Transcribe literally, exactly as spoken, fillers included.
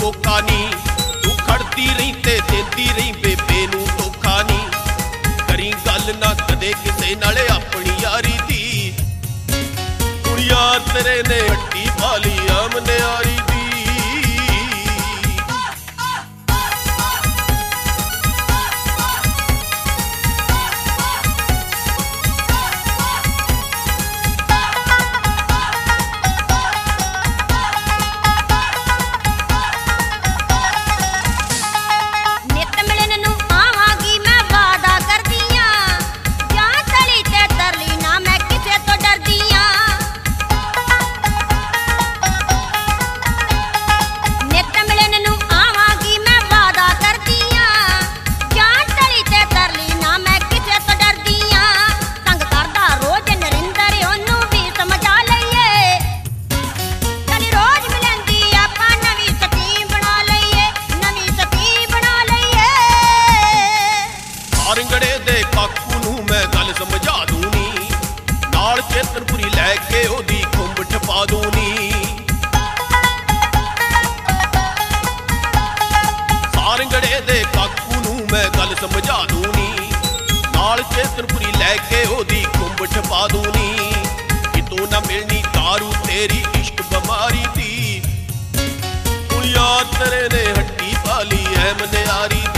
रोका नी। तू खड़ती रही ते देंदी रही बेबे नू धोखा नी। करी गल ना कदे किसे नाले अपनी यारी दी। हुण यार तेरे ने हट्टी पाली आमने यारी दी। सारंगड़े दे काकू नू मैं गल समझा दूनी। नाल चेतनपुरी लैके ओदी खुंब ठपा दूनी। सारंगड़े दे काकू नू मैं गल समझा दूनी। नाल चेतनपुरी लैके ओदी खुंब ठपा दूनी। कितों ना मिलनी दारू तेरी इश्क बमारी दी। हुण यार तेरे ने हट्टी पाली ऐ मनियारी दी।